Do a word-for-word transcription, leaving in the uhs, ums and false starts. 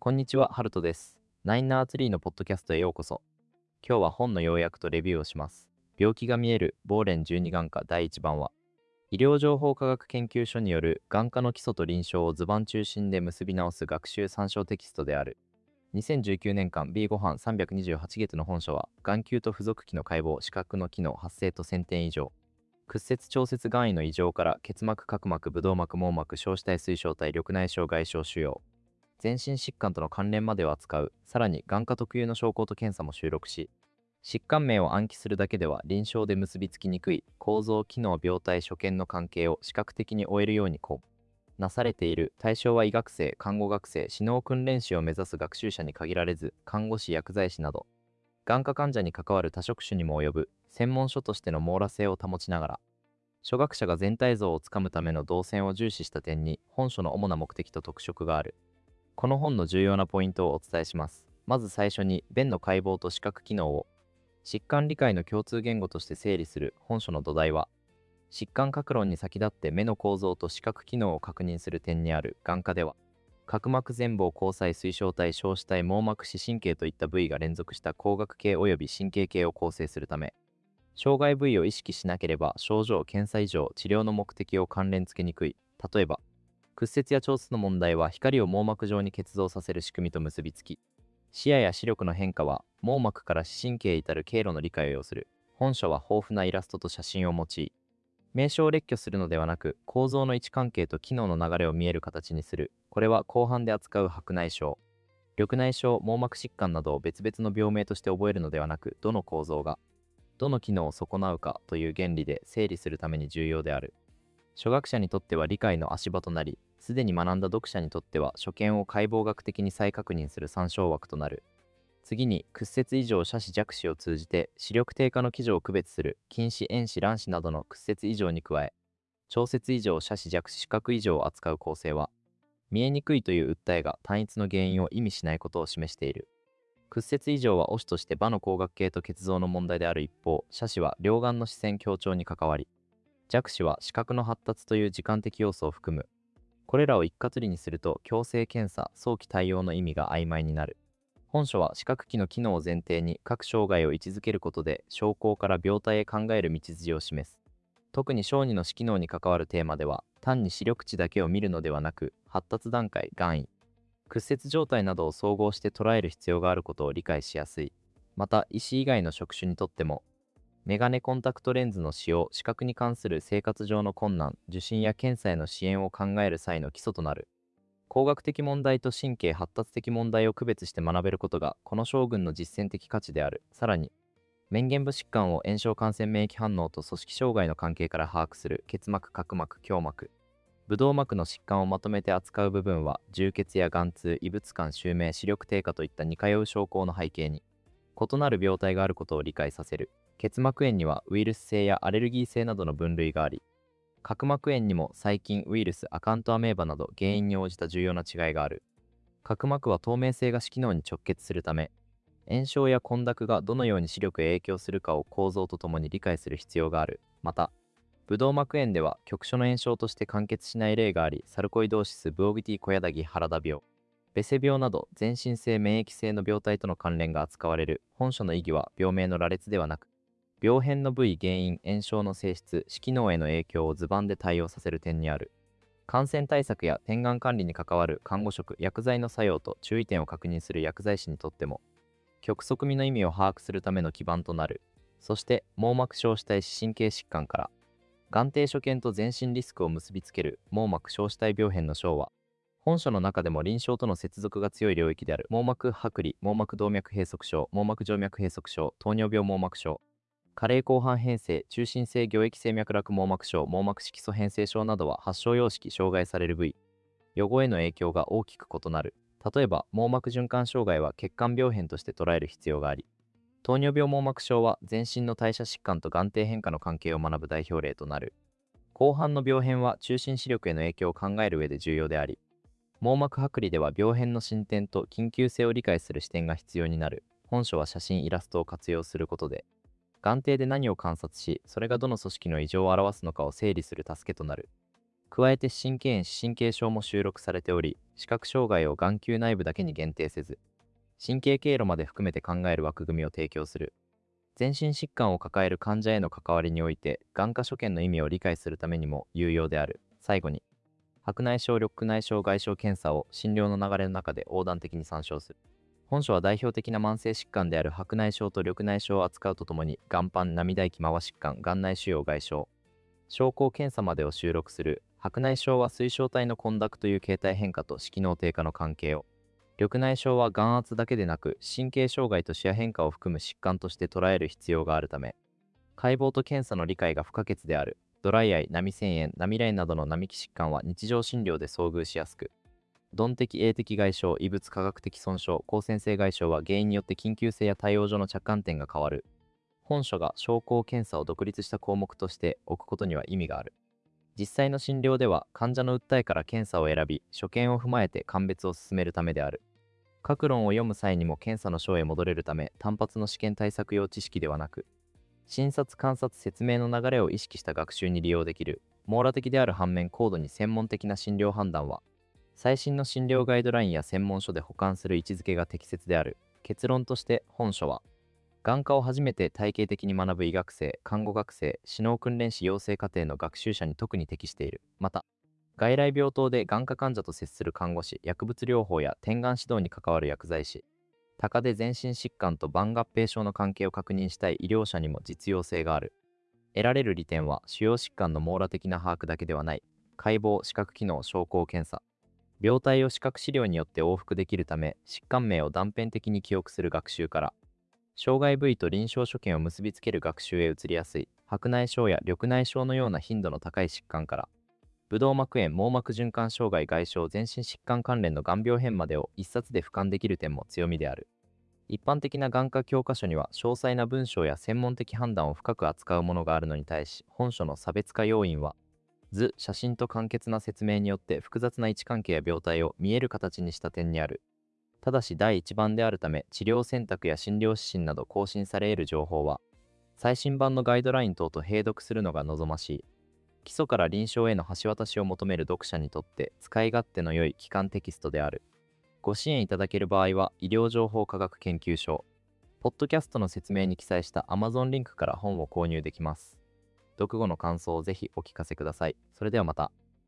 こんにちは、ハルトです。ナインナーツリーのポッドキャストへようこそ。今日は本の要約とレビューをします。病気が見えるボーレンじゅうに眼科だいいちばんは、医療情報科学研究所による眼科の基礎と臨床を図版中心で結び直す学習参照テキストである。にせんじゅうきゅうねん間 ビーご 版さんびゃくにじゅうはち月の本書は、眼球と付属器の解剖、視覚の機能発生とせんてん以上、屈折調節眼位の異常から結膜、角膜、ブドウ膜、網膜、小子体水晶体、緑内障、外傷腫瘍、全身疾患との関連までを扱う、さらに眼科特有の症候と検査も収録し、疾患名を暗記するだけでは臨床で結びつきにくい構造、機能、病態、所見の関係を視覚的に追えるようにこうなされている。対象は医学生、看護学生、指脳訓練士を目指す学習者に限られず、看護師、薬剤師など、眼科患者に関わる多職種にも及ぶ専門書としての網羅性を保ちながら、初学者が全体像をつかむための動線を重視した点に、本書の主な目的と特色がある。この本の重要なポイントをお伝えします。まず最初に、弁の解剖と視覚機能を疾患理解の共通言語として整理する本書の土台は、疾患各論に先立って目の構造と視覚機能を確認する点にある。眼科では、角膜、前房、虹彩、水晶体、小子体、網膜、視神経といった部位が連続した光学系及び神経系を構成するため、障害部位を意識しなければ症状、検査以上、治療の目的を関連付けにくい。例えば、屈折や調節の問題は光を網膜上に結増させる仕組みと結びつき、視野や視力の変化は網膜から視神経へ至る経路の理解を要する。本書は豊富なイラストと写真を用い、名称を列挙するのではなく、構造の位置関係と機能の流れを見える形にする。これは後半で扱う白内障、緑内障、網膜疾患などを別々の病名として覚えるのではなく、どの構造がどの機能を損なうかという原理で整理するために重要である。初学者にとっては理解の足場となり、すでに学んだ読者にとっては所見を解剖学的に再確認する参照枠となる。次に、屈折異常、斜視、弱視を通じて視力低下の基準を区別する近視、遠視、乱視などの屈折異常に加え、調節異常、斜視、弱視、視覚異常を扱う構成は、見えにくいという訴えが単一の原因を意味しないことを示している。屈折異常はオ視として場の光学系と結像の問題である一方、斜視は両眼の視線強調に関わり、弱視は視覚の発達という時間的要素を含む。これらを一括りにすると、強制検査、早期対応の意味が曖昧になる。本書は視覚器の機能を前提に各障害を位置づけることで、症候から病態へ考える道筋を示す。特に小児の視機能に関わるテーマでは、単に視力値だけを見るのではなく、発達段階、眼位、屈折状態などを総合して捉える必要があることを理解しやすい。また、医師以外の職種にとっても、メガネコンタクトレンズの使用、視覚に関する生活上の困難、受診や検査への支援を考える際の基礎となる。工学的問題と神経発達的問題を区別して学べることが、この将軍の実践的価値である。さらに、面原部疾患を炎症感染免疫反応と組織障害の関係から把握する結膜、角膜、胸膜、ブドウ膜の疾患をまとめて扱う部分は、充血や眼痛、異物感、襲名、視力低下といった似通う症候の背景に、異なる病態があることを理解させる。結膜炎にはウイルス性やアレルギー性などの分類があり、角膜炎にも細菌、ウイルス、アカントアメーバなど原因に応じた重要な違いがある。角膜は透明性が視機能に直結するため、炎症や混濁がどのように視力へ影響するかを構造とともに理解する必要がある。また、ブドウ膜炎では局所の炎症として完結しない例があり、サルコイドーシス、ブオギティ、小柳、原田病、ベセ病など全身性免疫性の病態との関連が扱われる。本書の意義は病名の羅列ではなく、病変の部位、原因、炎症の性質、視機能への影響を図版で対応させる点にある。感染対策や点眼管理に関わる看護職、薬剤の作用と注意点を確認する薬剤師にとっても、極側味の意味を把握するための基盤となる。そして、網膜小子体視神経疾患から、眼底所見と全身リスクを結びつける網膜小子体病変の章は、本書の中でも臨床との接続が強い領域である網膜剥離、網膜動脈閉塞症、網膜静脈閉塞症、糖尿病網膜症、加齢広範変性、中心性凝液性脈絡網膜症、網膜色素変性症などは発症様式、障害される部位、予後への影響が大きく異なる。例えば、網膜循環障害は血管病変として捉える必要があり、糖尿病網膜症は全身の代謝疾患と眼底変化の関係を学ぶ代表例となる。後半の病変は中心視力への影響を考える上で重要であり、網膜剥離では病変の進展と緊急性を理解する視点が必要になる。本書は写真、イラストを活用することで、眼底で何を観察し、それがどの組織の異常を表すのかを整理する助けとなる。 加えて神経炎神経症も収録されており、視覚障害を眼球内部だけに限定せず、神経経路まで含めて考える枠組みを提供する。全身疾患を抱える患者への関わりにおいて、眼科所見の意味を理解するためにも有用である。最後に、白内障緑内障外傷検査を診療の流れの中で横断的に参照する。本書は代表的な慢性疾患である白内障と緑内障を扱うとともに、眼斑、涙液、麻疾患、眼内腫瘍外傷、症候検査までを収録する。白内障は水晶体の混濁という形態変化と色脳低下の関係を、緑内障は眼圧だけでなく神経障害と視野変化を含む疾患として捉える必要があるため、解剖と検査の理解が不可欠である。ドライアイ、波線炎、波ラインなどの並木疾患は日常診療で遭遇しやすく、鈍的栄的外傷、異物化学的損傷、光線性外傷は原因によって緊急性や対応上の着眼点が変わる。本書が症候検査を独立した項目として置くことには意味がある。実際の診療では患者の訴えから検査を選び、所見を踏まえて鑑別を進めるためである。各論を読む際にも検査の章へ戻れるため、単発の試験対策用知識ではなく、診察観察説明の流れを意識した学習に利用できる。網羅的である反面、高度に専門的な診療判断は、最新の診療ガイドラインや専門書で保管する位置づけが適切である。結論として本書は、眼科を初めて体系的に学ぶ医学生、看護学生、指導訓練士養成課程の学習者に特に適している。また、外来病棟で眼科患者と接する看護師、薬物療法や点眼指導に関わる薬剤師、高で全身疾患と晩合併症の関係を確認したい医療者にも実用性がある。得られる利点は、主要疾患の網羅的な把握だけではない。解剖、視覚機能、症候検査。病態を視覚資料によって往復できるため、疾患名を断片的に記憶する学習から、障害部位と臨床所見を結びつける学習へ移りやすい。白内障や緑内障のような頻度の高い疾患から、ブドウ膜炎、網膜循環障害外傷、全身疾患関連の眼病変までを一冊で俯瞰できる点も強みである。一般的な眼科教科書には詳細な文章や専門的判断を深く扱うものがあるのに対し、本書の差別化要因は、図、写真と簡潔な説明によって複雑な位置関係や病態を見える形にした点にある。ただし第一版であるため、治療選択や診療指針など更新され得る情報は、最新版のガイドライン等と併読するのが望ましい。基礎から臨床への橋渡しを求める読者にとって使い勝手の良い基幹テキストである。ご支援いただける場合は、医療情報科学研究所、ポッドキャストの説明に記載した Amazon リンクから本を購入できます。読後の感想をぜひお聞かせください。それではまた。